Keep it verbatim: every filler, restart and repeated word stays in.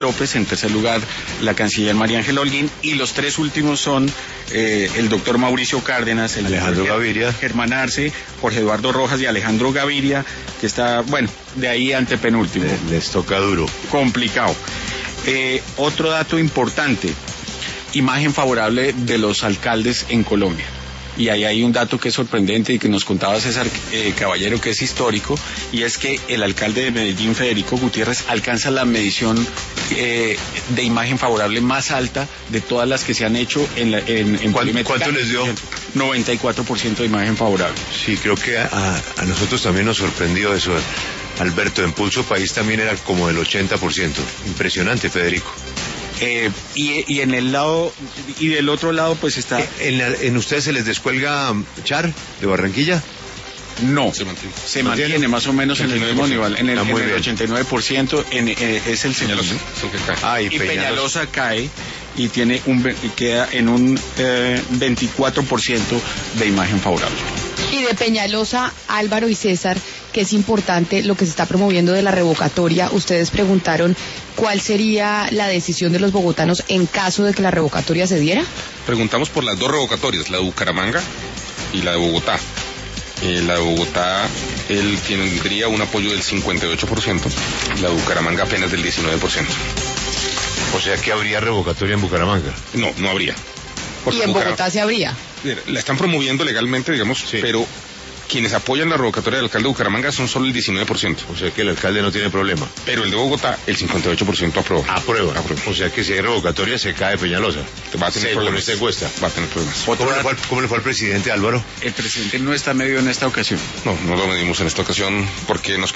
López, en tercer lugar la canciller María Ángela Holguín, y los tres últimos son eh, el doctor Mauricio Cárdenas, el Alejandro doctor Gaviria, Germán Arce, Jorge Eduardo Rojas y Alejandro Gaviria, que está, bueno, de ahí ante penúltimo. Les, les toca duro. Complicado. Eh, otro dato importante, imagen favorable de los alcaldes en Colombia. Y ahí hay un dato que es sorprendente y que nos contaba César eh, Caballero, que es histórico, y es que el alcalde de Medellín, Federico Gutiérrez, alcanza la medición eh, de imagen favorable más alta de todas las que se han hecho en la en, en ¿Cuánto, ¿Cuánto les dio? noventa y cuatro por ciento de imagen favorable. Sí, creo que a, a nosotros también nos sorprendió eso. Alberto, en Pulso País también era como del ochenta por ciento. Impresionante, Federico. Eh, y, y en el lado, y del otro lado pues está... ¿En, la, en ustedes se les descuelga Char de Barranquilla? No, se mantiene, se mantiene, mantiene más o menos en el mismo nivel, en el, en el ochenta y nueve por ciento, en, eh, es el Peñalosa, ah, y, y Peñalosa. Peñalosa cae y tiene un y queda en un eh, veinticuatro por ciento de imagen favorable. Y de Peñalosa, Álvaro y César, que es importante lo que se está promoviendo de la revocatoria, ustedes preguntaron cuál sería la decisión de los bogotanos en caso de que la revocatoria se diera. Preguntamos por las dos revocatorias, la de Bucaramanga y la de Bogotá. Eh, la de Bogotá, él tendría un apoyo del cincuenta y ocho por ciento, la de Bucaramanga apenas del diecinueve por ciento. O sea que habría revocatoria en Bucaramanga. No, no habría. Porque ¿y en Bucaram... Bogotá se habría? La están promoviendo legalmente, digamos, sí, pero quienes apoyan la revocatoria del alcalde de Bucaramanga son solo el diecinueve por ciento. O sea que el alcalde no tiene problema. Pero el de Bogotá, el cincuenta y ocho por ciento aprueba. Aprueba. aprueba. O sea que si hay revocatoria se cae Peñalosa. Va a tener problemas. Esta encuesta. Va a tener problemas. ¿Cómo le, fue, ¿Cómo le fue al presidente, Álvaro? El presidente no está medio en esta ocasión. No, no lo medimos en esta ocasión porque nos